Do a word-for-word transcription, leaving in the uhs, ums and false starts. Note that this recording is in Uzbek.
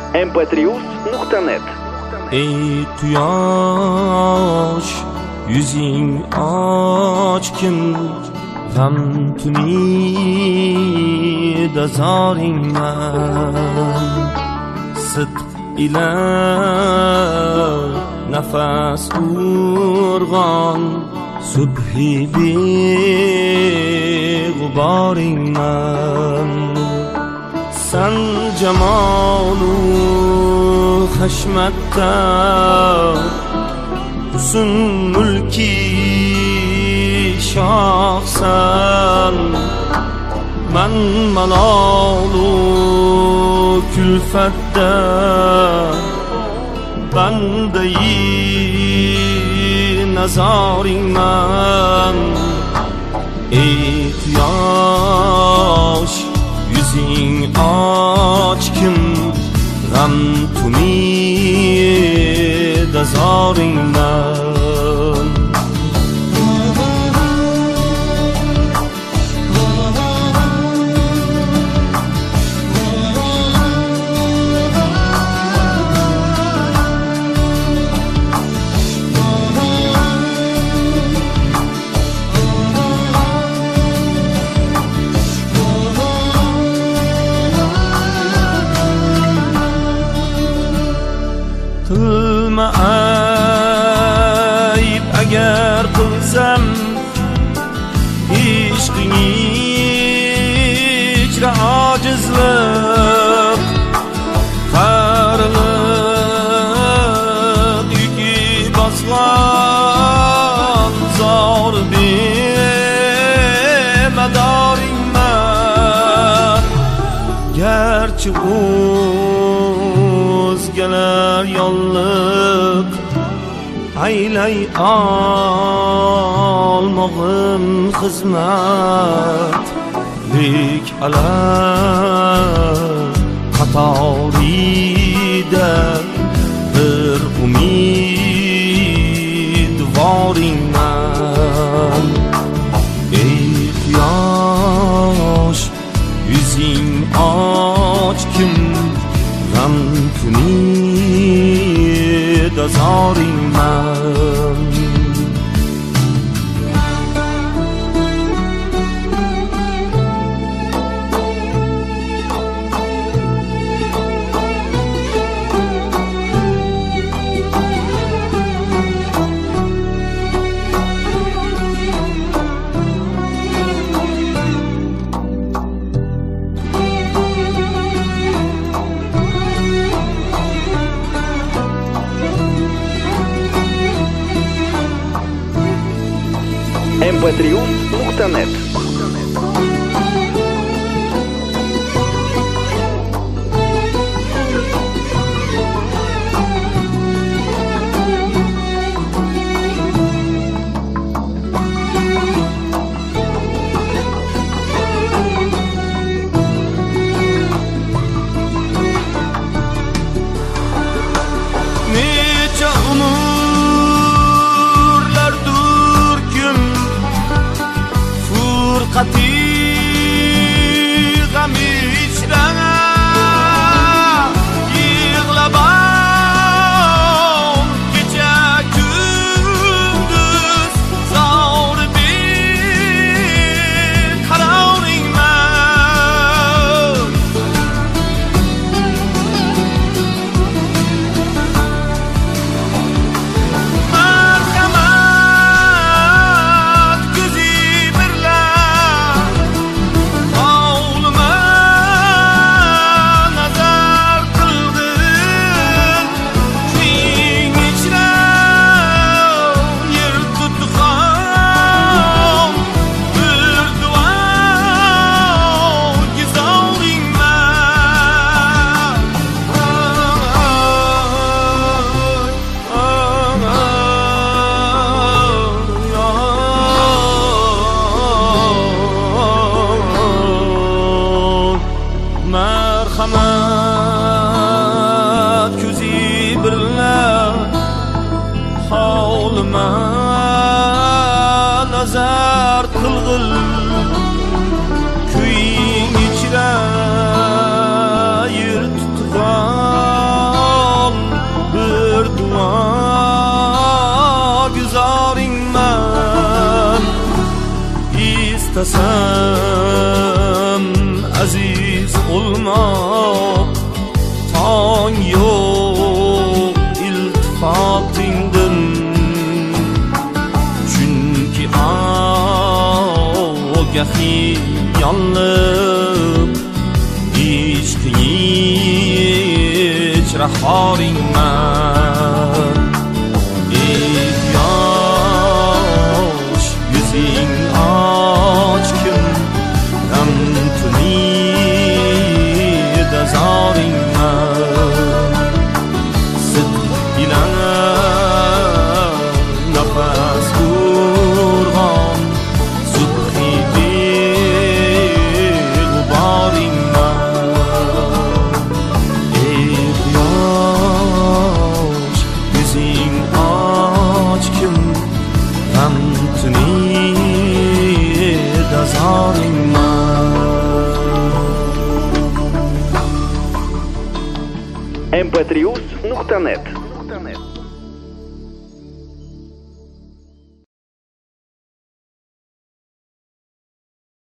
em pe tre yuz nuqta net. Ey quyosh, yuzing ochkim, g'am tunida zoringman. Sidq ila nafas urg'on, subhi beg'uboringman. San jamolu hashmatda husn mulki shohsan. Man malolu külfatda bandai nazoringman. Ey quyosh, yuzing ochkim, g'am tunida zoringman. Qilma ayb agar qilsam, ishqing ichra ojizlik, qarilik yuki bosgan zor bemadaringman. Garchi o'zgalar yolliq aylay olmog'im xizmat, lek alam qatorida bir umidvoringman. Ey quyosh, yuzing ochkim, g'am tunida zoringman. em pe tre yuz nuqta net. Necha umrlardur kim furqati g'am ichra yig'lab kecha kunduz zor beqaroringman. Marhamat ko'zi birla istasam aziz olmoq, tong yo'q iltifotingdan. Chunki ogahi yonliq ishqi rahoringman. Ey yosh yuzing ochkim, g'am tunida zoringman. Sidq bilan nafas urg'on, subhi beg'uboringman. Ey yosh yuzing ochkim, g'am tunida zoringman. эм пэ три ус точка нет